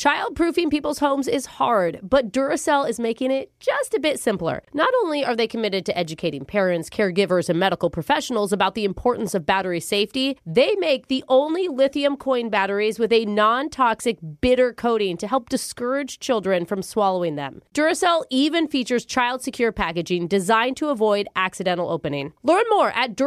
Childproofing people's homes is hard, but Duracell is making it just a bit simpler. Not only are they committed to educating parents, caregivers, and medical professionals about the importance of battery safety, they make the only lithium coin batteries with a non-toxic bitter coating to help discourage children from swallowing them. Duracell even features child-secure packaging designed to avoid accidental opening. Learn more at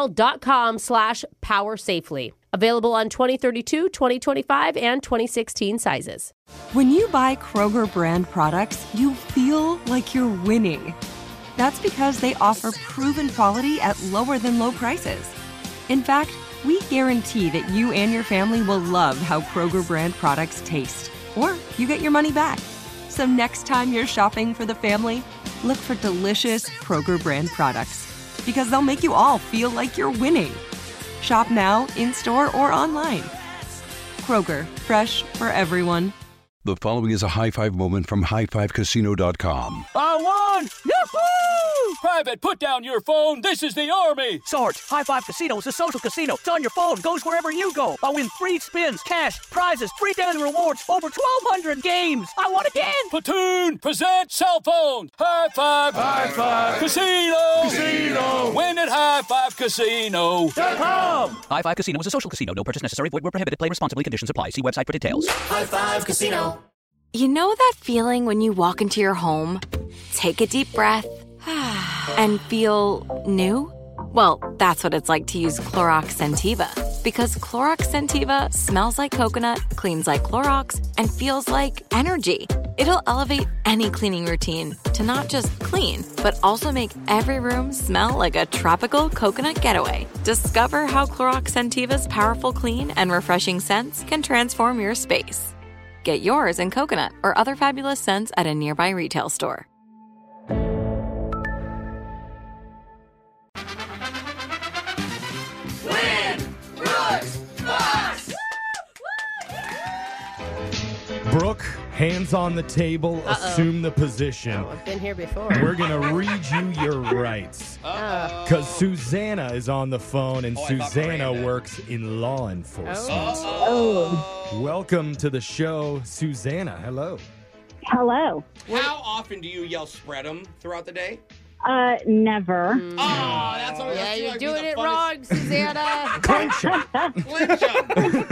Duracell.com/powersafely. Available on 2032, 2025, and 2016 sizes. When you buy Kroger brand products, you feel like you're winning. That's because they offer proven quality at lower than low prices. In fact, we guarantee that you and your family will love how Kroger brand products taste, or you get your money back. So next time you're shopping for the family, look for delicious Kroger brand products, because they'll make you all feel like you're winning. Shop now, in-store, or online. Kroger, fresh for everyone. The following is a high-five moment from highfivecasino.com. I won! Yahoo! Private, put down your phone. This is the Army. Sarge, High Five Casino is a social casino. It's on your phone. Goes wherever you go. I win free spins, cash, prizes, free daily rewards, over 1,200 games. I won again. Platoon, present cell phone. High Five. High Five. Casino. Casino. Win at highfivecasino.com. High Five Casino is a social casino. No purchase necessary. Void where prohibited. Play responsibly. Conditions apply. See website for details. High Five Casino. You know that feeling when you walk into your home, take a deep breath, and feel new? Well, that's what it's like to use Clorox Scentiva. Because Clorox Scentiva smells like coconut, cleans like Clorox, and feels like energy. It'll elevate any cleaning routine to not just clean, but also make every room smell like a tropical coconut getaway. Discover how Clorox Scentiva's powerful clean and refreshing scents can transform your space. Get yours in coconut or other fabulous scents at a nearby retail store. Brooke, hands on the table, assume the position. Oh, I've been here before. We're going to read you your rights. Because Susanna is on the phone, and Susanna works in law enforcement. Welcome to the show, Susanna. Hello. Hello. How often do you yell spread 'em throughout the day? Never. Oh, that's always You're doing it wrong, Susanna. Clinch 'em. Clinch 'em.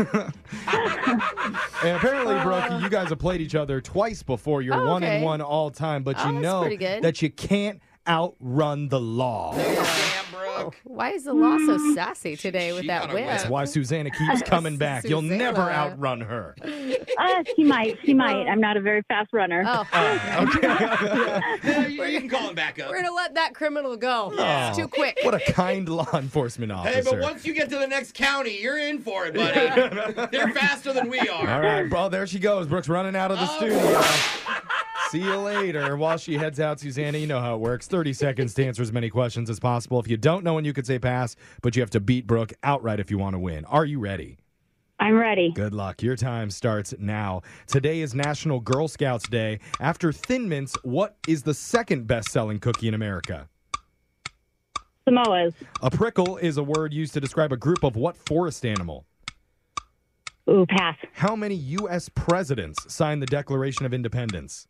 And apparently, Brooke, you guys have played each other twice before. You're 1-1 all time, but you know that you can't outrun the law. Why is the law so sassy today with that whip? That's why Susanna keeps coming back. You'll never outrun her. She might. I'm not a very fast runner. Okay. You can call him back up. We're going to let that criminal go. It's too quick. What a kind law enforcement officer. Hey, but once you get to the next county, you're in for it, buddy. They're faster than we are. All right, bro. There she goes. Brooke's running out of the studio. See you later. While she heads out, Susanna, you know how it works. 30 seconds to answer as many questions as possible. If you don't know when you could say pass, but you have to beat Brooke outright if you want to win. Are you ready? I'm ready. Good luck. Your time starts now. Today is National Girl Scouts Day. After Thin Mints, what is the second best-selling cookie in America? Samoas. A prickle is a word used to describe a group of what forest animal? Ooh, pass. How many U.S. presidents signed the Declaration of Independence?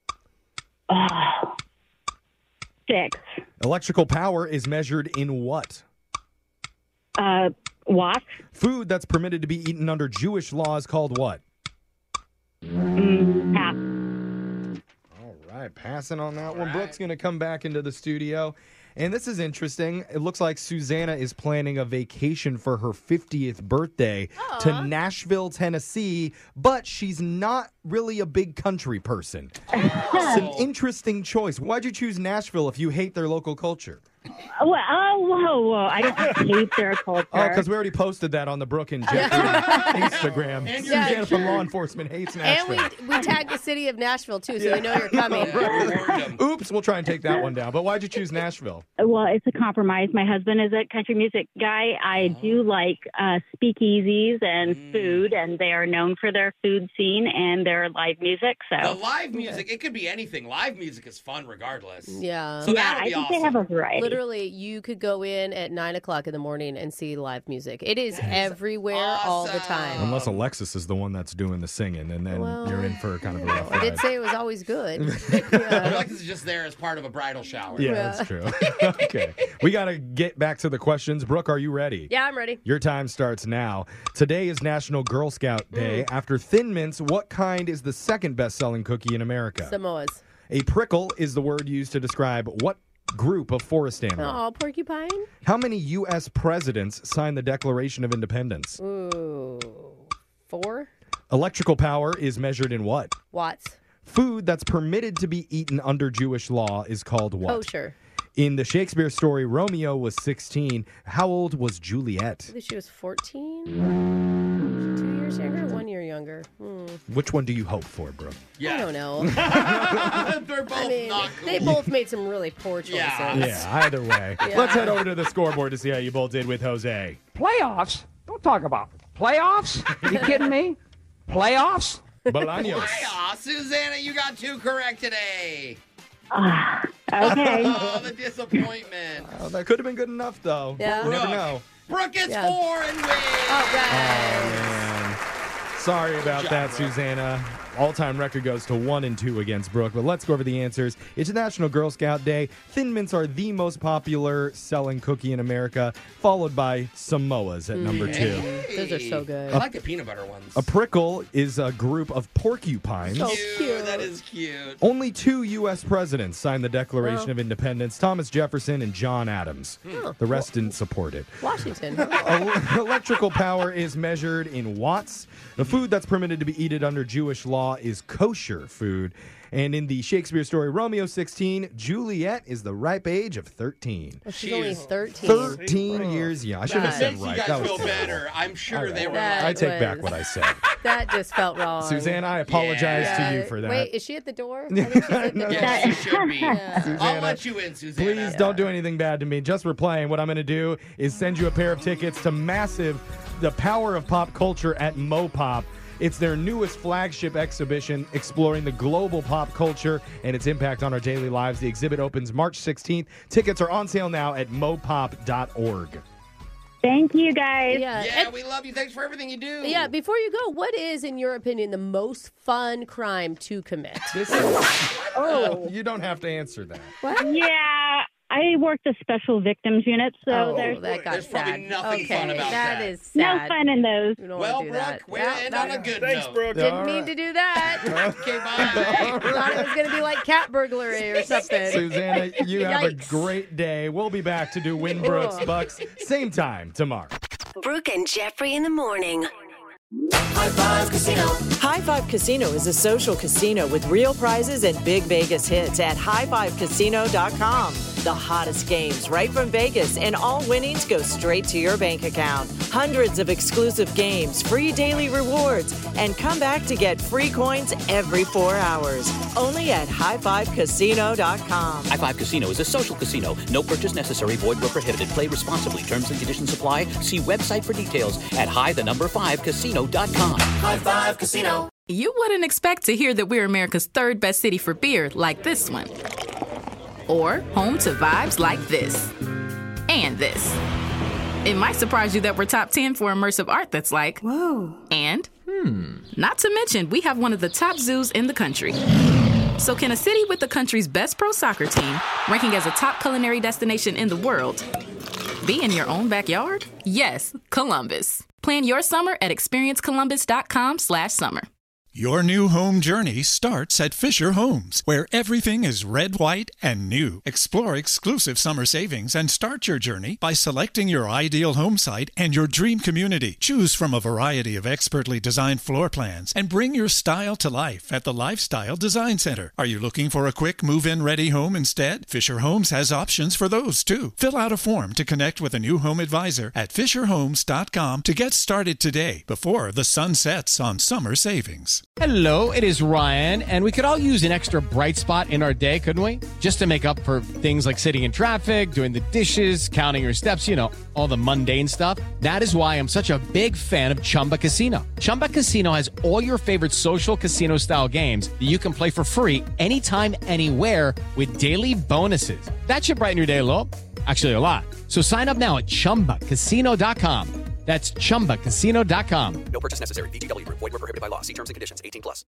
6. Electrical power is measured in what? Watts. Food that's permitted to be eaten under Jewish law is called what? Pass. All right, passing on that one. Brooke's going to come back into the studio. And this is interesting. It looks like Susanna is planning a vacation for her 50th birthday to Nashville, Tennessee, but she's not really a big country person. It's an interesting choice. Why'd you choose Nashville if you hate their local culture? Whoa. I don't hate their culture. Oh, because we already posted that on the Brooke and Jeffrey Instagram. And Susanna from law enforcement hates Nashville. And we tagged the city of Nashville, too, so they know you're coming. Oops, we'll try and take that one down. But why'd you choose Nashville? though? Well, it's a compromise. My husband is a country music guy. I do like speakeasies and food, and they are known for their food scene and their live music. The So live music, it could be anything. Live music is fun regardless. Yeah. So yeah, that'll I be think awesome. they have a variety. Literally, you could go in at 9 o'clock in the morning and see live music. It is everywhere all the time. Unless Alexis is the one that's doing the singing, and then Well, you're in for kind of a rough I did ride. say it was always good. Alexis is just there as part of a bridal shower. Yeah, that's true. Okay. We got to get back to the questions. Brooke, are you ready? Yeah, I'm ready. Your time starts now. Today is National Girl Scout Day. After Thin Mints, what kind is the second best-selling cookie in America? Samoas. A prickle is the word used to describe what group of forest animal? Oh, porcupine? How many U.S. presidents signed the Declaration of Independence? Ooh. 4 Electrical power is measured in what? watts. Food that's permitted to be eaten under Jewish law is called what? Kosher. In the Shakespeare story, Romeo was 16. How old was Juliet? I think she was 14. 2 years younger, 1 year younger. Which one do you hope for, Brooke? I don't know. They're both not cool. They both made some really poor choices. Yeah, either way. Yeah. Let's head over to the scoreboard to see how you both did with Jose. Playoffs? Don't talk about it. Playoffs? Are you kidding me? Playoffs? Bolaños. Hiya, Susanna, you got 2 correct today. Okay. Oh, the disappointment. Oh, that could have been good enough, though. Yeah. You never know. Brooke gets Yeah. 4 and wins. All right. Man. Sorry about job, that, Brooke. Susanna. All-time record goes to 1-2 against Brooke, but let's go over the answers. It's National Girl Scout Day. Thin Mints are the most popular selling cookie in America, followed by Samoas at number 2. Hey. Those are so good. I like the peanut butter ones. A prickle is a group of porcupines. So cute. cute. That is cute. Only 2 U.S. presidents signed the Declaration of Independence, Thomas Jefferson and John Adams. The rest didn't support it. Washington. Electrical power is measured in watts. The food that's permitted to be eaten under Jewish law is kosher food. And in the Shakespeare story Romeo 16, Juliet is the ripe age of 13. Well, she's only 13. 13 years young. I shouldn't have That said makes right. you That guys was feel terrible. better. I'm sure All right. they were That like, I take back was- what I said. That just felt wrong. Suzanne, I apologize Yeah. to you for that. Wait, is she at the door? I think she's at the door. yes, you should be. Yeah. I'll let you in, Susanna. Please don't do anything bad to me. Just for playing, what I'm going to do is send you a pair of tickets to Massive, the Power of Pop Culture at Mopop. It's their newest flagship exhibition exploring the global pop culture and its impact on our daily lives. The exhibit opens March 16th. Tickets are on sale now at mopop.org. Thank you, guys. Yeah. Yeah, and- we love you. Thanks for everything you do. yeah, before you go, what is, in your opinion, the most fun crime to commit? Oh, You don't have to answer that. yeah. I work the special victims unit, so Oh, there's that got There's probably sad. nothing okay, fun about that that. is no sad. fun in those. We don't Well, want to do Brooke, that. we're Yeah, end that- on a good note. Didn't All mean right. to do that. Okay, bye. Thought it was going to be like cat burglary or something. Susanna, you have a Yikes. great day. We'll be back to do Winbrooks Ugh. Bucks same time tomorrow. Brooke and Jeffrey in the morning. High Five Casino. High Five Casino is a social casino with real prizes and big Vegas hits at highfivecasino.com. The hottest games right from Vegas, and all winnings go straight to your bank account. Hundreds of exclusive games, free daily rewards, and come back to get free coins every 4 hours. Only at highfivecasino.com. High Five Casino is a social casino. No purchase necessary. Void where prohibited. Play responsibly. Terms and conditions apply. See website for details at high5casino.com. High Five Casino. You wouldn't expect to hear that we're America's third best city for beer like this one. Or home to vibes like this. And this. It might surprise you that we're top 10 for immersive art that's like, whoa. And, not to mention, we have one of the top zoos in the country. So can a city with the country's best pro soccer team, ranking as a top culinary destination in the world, be in your own backyard? Yes, Columbus. Plan your summer at experiencecolumbus.com/summer. Your new home journey starts at Fisher Homes, where everything is red, white, and new. Explore exclusive summer savings and start your journey by selecting your ideal home site and your dream community. Choose from a variety of expertly designed floor plans and bring your style to life at the Lifestyle Design Center. Are you looking for a quick move-in ready home instead? Fisher Homes has options for those too. Fill out a form to connect with a new home advisor at fisherhomes.com to get started today before the sun sets on summer savings. Hello, it is Ryan, and we could all use an extra bright spot in our day, couldn't we? Just to make up for things like sitting in traffic, doing the dishes, counting your steps, you know, all the mundane stuff. That is why I'm such a big fan of Chumba Casino. Chumba Casino has all your favorite social casino-style games that you can play for free anytime, anywhere with daily bonuses. That should brighten your day a little. Actually, a lot. So sign up now at ChumbaCasino.com. That's ChumbaCasino.com. No purchase necessary. VGW Group. Void where prohibited by law. See terms and conditions. 18+.